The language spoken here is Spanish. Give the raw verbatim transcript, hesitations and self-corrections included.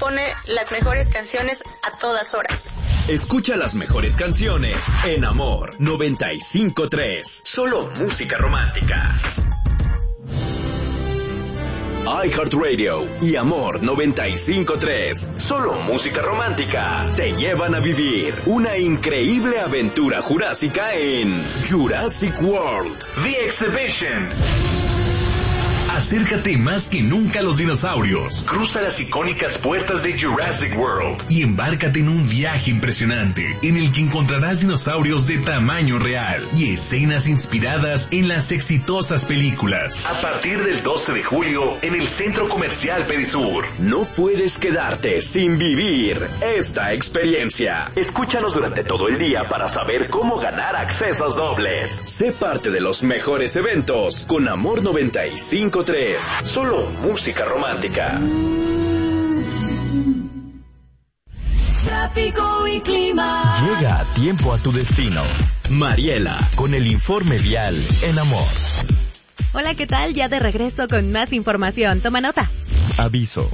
pone las mejores canciones a todas horas. Escucha las mejores canciones en Amor noventa y cinco punto tres. Solo música romántica. iHeartRadio y Amor noventa y cinco punto tres. Solo música romántica te llevan a vivir una increíble aventura jurásica en Jurassic World: The Exhibition. Acércate más que nunca a los dinosaurios. Cruza las icónicas puertas de Jurassic World y embárcate en un viaje impresionante en el que encontrarás dinosaurios de tamaño real y escenas inspiradas en las exitosas películas. A partir del doce de julio en el Centro Comercial Perisur. No puedes quedarte sin vivir esta experiencia. Escúchanos durante todo el día para saber cómo ganar accesos dobles. Sé parte de los mejores eventos con Amor noventa y cinco punto tres. Solo música romántica. Tráfico y clima. Llega a tiempo a tu destino. Mariela, con el informe vial en Amor. Hola, ¿qué tal? Ya de regreso con más información. Toma nota. Aviso.